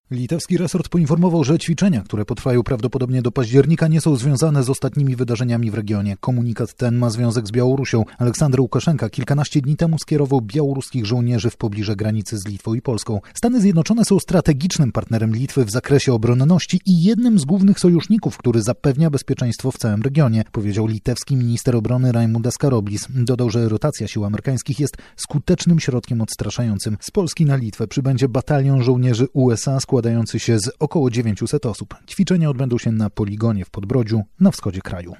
Litewski resort poinformował, że ćwiczenia, które potrwają prawdopodobnie do października, nie są związane z ostatnimi wydarzeniami w regionie. Komunikat ten ma związek z Białorusią. Aleksander Łukaszenka kilkanaście dni temu skierował białoruskich żołnierzy w pobliże granicy z Litwą i Polską. Stany Zjednoczone są strategicznym partnerem Litwy w zakresie obronności i jednym z głównych sojuszników, który zapewnia bezpieczeństwo w całym regionie, powiedział litewski minister obrony Raimundas Karoblis. Dodał, że rotacja sił amerykańskich jest skutecznym środkiem odstraszającym. Z Polski na Litwę przybędzie batalion żołnierzy USA składający się z około 900 osób. Ćwiczenia odbędą się na poligonie w Podbrodziu na wschodzie kraju.